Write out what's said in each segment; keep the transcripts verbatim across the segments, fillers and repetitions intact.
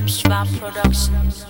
Schwab Productions.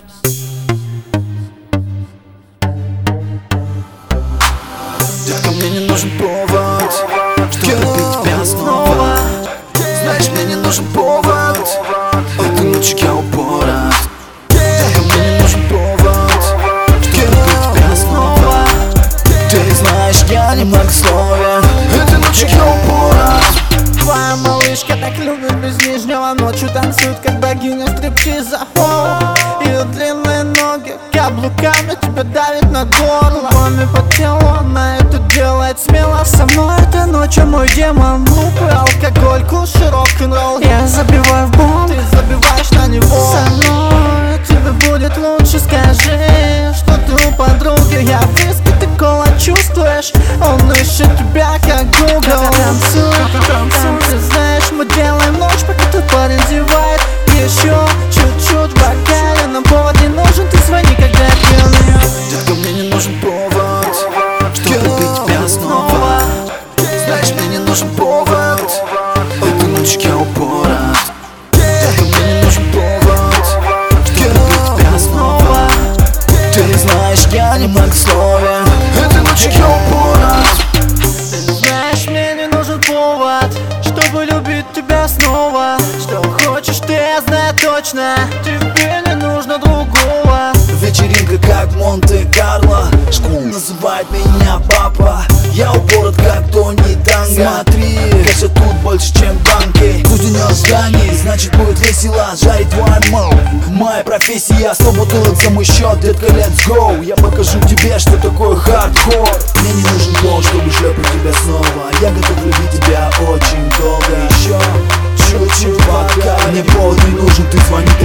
Детка, мне не нужен повод, чтобы любить тебя снова. Знаешь, мне не нужен повод, этой ночью я упорот. Детка, мне не нужен повод, чтобы любить тебя снова. Ты знаешь, я не многословен, этой ночью я упорот. Твоя малышка так любит без нижнего, ночью танцует, как богиня стриптиза. Ее длинные ноги каблуками тебя давит на горло. Губами по телу она это делает смело. Со мной этой ночью мой демон. Глупый алкоголь, куш и рок-н-ролл. Я забиваю в бомб, ты забиваешь на него. Со мной тебе будет лучше, скажи, что ты у подруги. Я виски, ты кола чувствуешь. Он ищет тебя как Google. Танцуй, танцуй, ты знаешь, мы делаем ночь, пока тот парень зевает. Еще чуть-чуть в бокале, нам повод не нужен, ты звони, когда пьяный. Детка, мне не нужен повод, чтобы любить тебя снова. Знаешь, мне не нужен повод, этой ночью я упорот. Детка, мне не нужен повод, чтобы любить тебя снова. Ты знаешь, я не многословен, этой ночью я упорот. Ты знаешь, мне не нужен повод, чтобы любить тебя снова. Что хочешь ты, я знаю точно, тебе не нужно другого. Вечеринка как Монте-Карло, школ называет меня папа. Я упорот как Тони Танго. Смотри, кэша тут больше, чем банки. Пусть не ожиданий, значит будет весело жарить твою маму. Моя профессия, сто бутылок за мой счет, детка, let's go. Я покажу тебе, что такое хардкор. Мне не нужен повод, чтобы шлепать тебя снова. Я готов любить тебя очень долго. Еще чуть-чуть пока. Мне повод не нужен, ты звони.